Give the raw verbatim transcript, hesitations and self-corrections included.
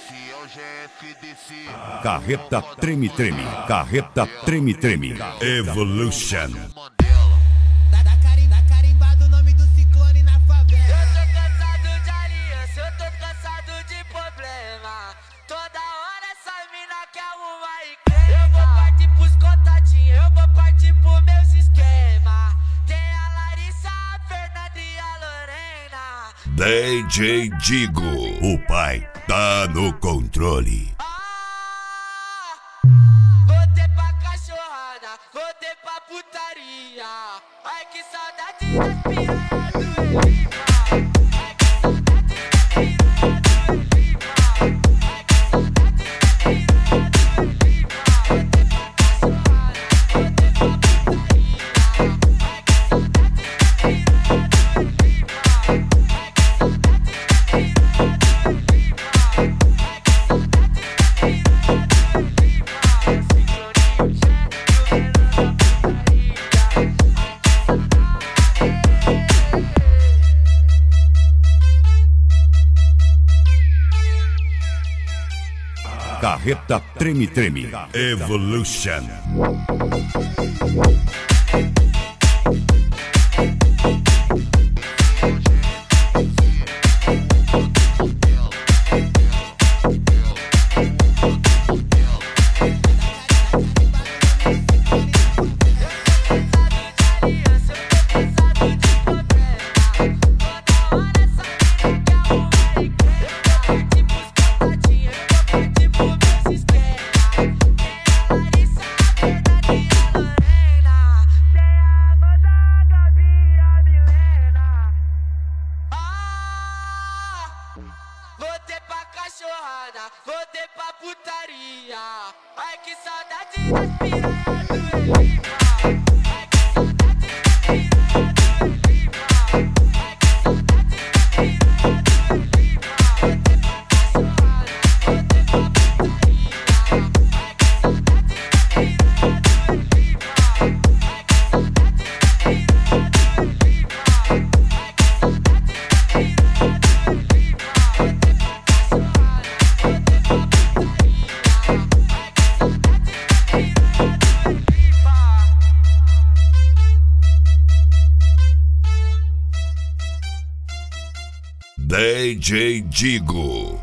Carreta treme treme, carreta treme treme. Evolution. Tá, tá, carim, tá carimbado o nome do ciclone na favela. Eu tô cansado de aliança, eu tô cansado de problema. Toda hora essa mina quer uma encrenca. Eu vou partir pros contatinhos, eu vou partir pro meus esquema. Tem a Larissa, a Fernanda e a Lorena. D J Digo, o pai tá no controle. Voltei pra cachorrada, voltei pra putaria. Ai que saudade das piranhas do Elipa. Carreta treme treme. Evolution. Voltei pra cachorrada, voltei pra putaria. Ai que saudade das piranhas do Elipa. D J Digo.